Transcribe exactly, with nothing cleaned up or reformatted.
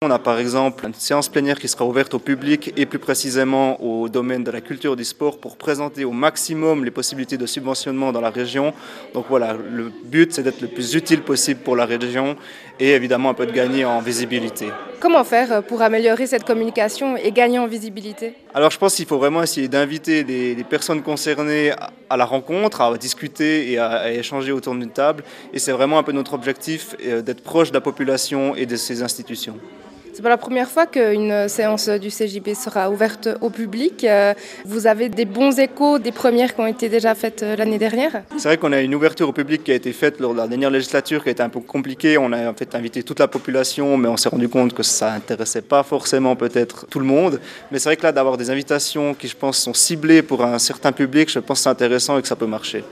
On a par exemple une séance plénière qui sera ouverte au public et plus précisément au domaine de la culture du sport pour présenter au maximum les possibilités de subventionnement dans la région. Donc voilà, le but c'est d'être le plus utile possible pour la région et évidemment un peu de gagner en visibilité. Comment faire pour améliorer cette communication et gagner en visibilité? Alors je pense qu'il faut vraiment essayer d'inviter les, les personnes concernées à la rencontre, à discuter et à, à échanger autour d'une table. Et c'est vraiment un peu notre objectif euh, d'être proche de la population et de ses institutions. C'est pas la première fois qu'une séance du C J B sera ouverte au public. Vous avez des bons échos des premières qui ont été déjà faites l'année dernière? C'est vrai qu'on a une ouverture au public qui a été faite lors de la dernière législature qui a été un peu compliquée. On a en fait invité toute la population, mais on s'est rendu compte que ça n'intéressait pas forcément peut-être tout le monde. Mais c'est vrai que là, d'avoir des invitations qui, je pense, sont ciblées pour un certain public, je pense que c'est intéressant et que ça peut marcher.